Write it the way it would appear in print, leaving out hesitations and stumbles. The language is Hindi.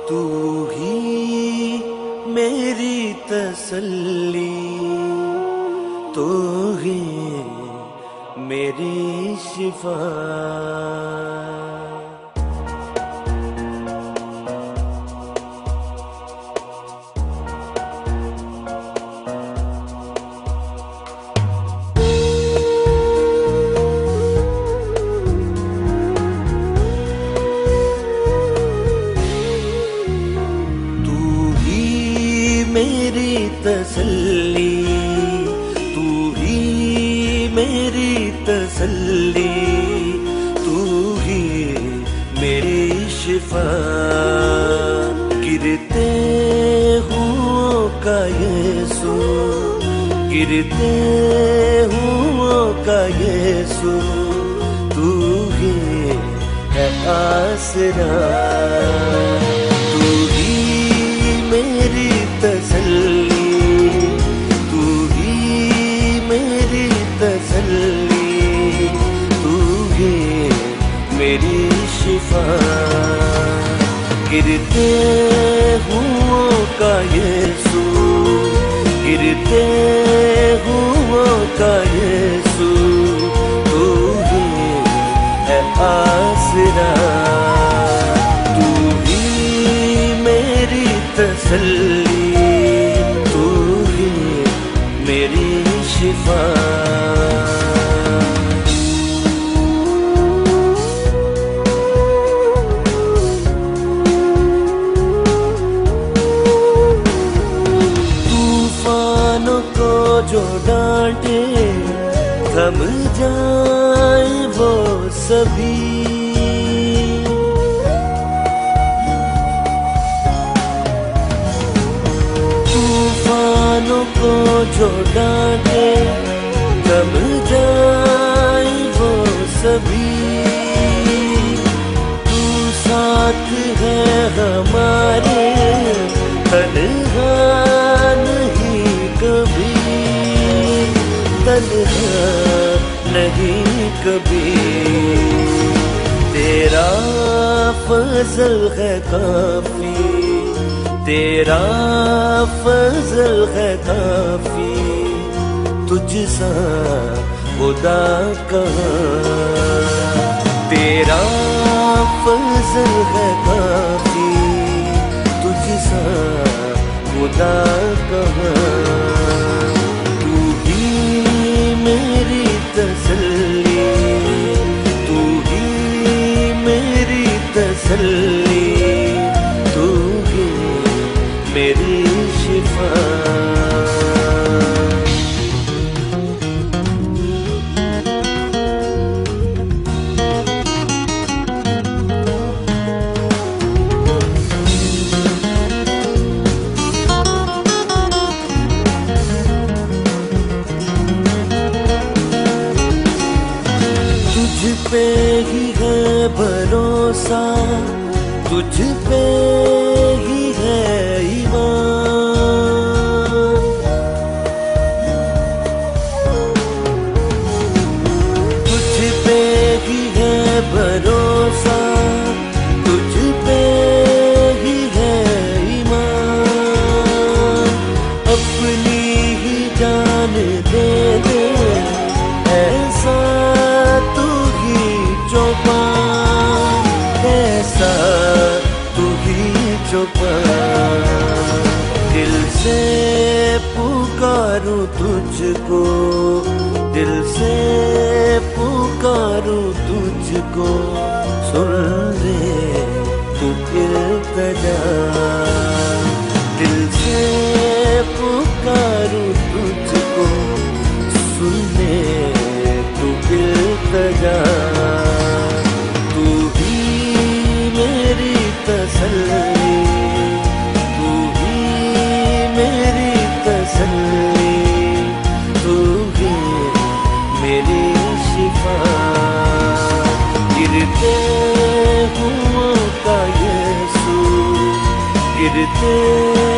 तू ही मेरी तसल्ली, तू ही मेरी शिफा। मेरी तसल्ली, तू ही मेरी तसल्ली, तू ही मेरी शिफा। गिरते हुओं का यीशु, गिरते हुओं का यीशु, तू ही है आसरा। तसल्ली, तू ही मेरी तसल्ली, तू ही मेरी शिफा। गिरते हुओं का यीशु, गिरते हुओं का यीशु, तू ही है आसरा। तू ही मेरी तसल्ली, मेरी शिफा। तूफानों को जो डांटे, थम जाए वो सभी। तूफानों को जो डांटे, थम जाए वो सभी। तू साथ है हमारे, तन्हा नहीं कभी, तन्हा नहीं कभी। तेरा फजल है काफी, तेरा फजल है काफी, तुझसा खुदा कहाँ। तेरा फजल है काफी, तुझसा खुदा कहाँ। तू ही मेरी तसल्ली, तू ही मेरी तसल्ली, तू ही मेरी शिफा। तुझ पे ही है भरोसा, तुझ पे ही है ईमान। तुझ पे ही है भरोसा, तुझ पे ही है ईमान। अपनी ही जान दे दे, ऐसा तू ही जो पा, ऐसा तू ही जो पा। दिल से पुकारूं तुझको, दिल से पुकारूं तुझको, सुन ले तू इल्तिजा। दिल से पुकारूं तुझको, सुन ले तू इल्तिजा। तू ही मेरी तसल्ली, तू ही मेरी तसल्ली, तू ही मेरी शिफा। गिरते हुओं का यीशु, गिरते